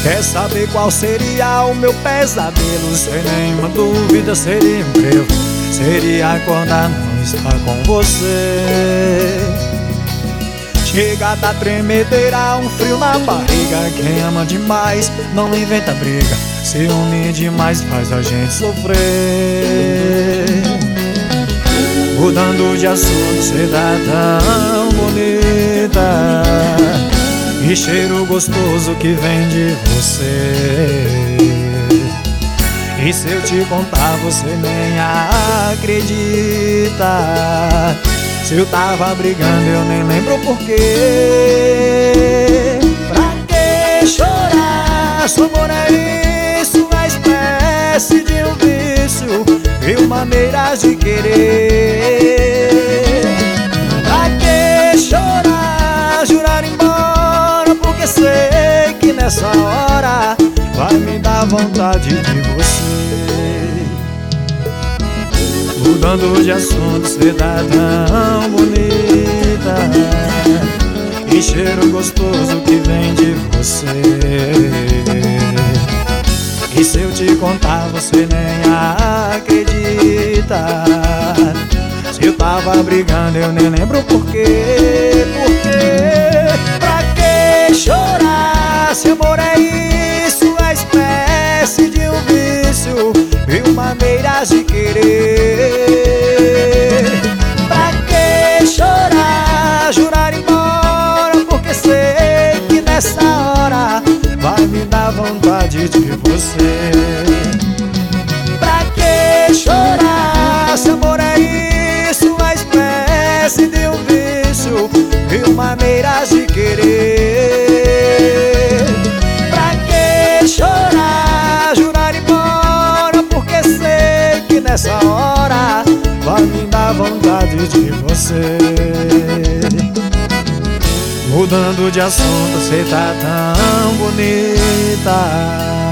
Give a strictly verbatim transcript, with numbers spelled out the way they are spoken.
Quer saber qual seria o meu pesadelo? Sem nenhuma dúvida seria um breu. Seria acordar, não estar com você. Chega a dar tremedeira, um frio na barriga. Quem ama demais não inventa briga. Se une demais faz a gente sofrer. Mudando de assunto, cê tá tão bonita. E cheiro gostoso que vem de você. E se eu te contar você nem acredita. Se eu tava brigando eu nem lembro porquê. Pra que chorar? Seu amor é isso, uma espécie de um vício. Mil maneiras de querer. Pra que chorar? Jurar embora, porque sei que nessa hora vai me dar vontade de você. Mudando de assunto, cê tá tão bonita. E cheiro gostoso que vem de você. E se eu te contar você nem acredita. Se eu tava brigando eu nem lembro porquê. Porquê? Pra que chorar? Se amor é isso, a espécie de um vício. Mil maneiras de querer. Pra que chorar? Jurar embora, porque sei que nessa hora vai me dar vontade de você. Pra que chorar? Se amor é isso, a espécie de um vício. Mil maneiras de querer. Pra que chorar? Jurar embora, porque sei que nessa hora vai me dar vontade de você. Mudando de assunto, cê tá tão bonita.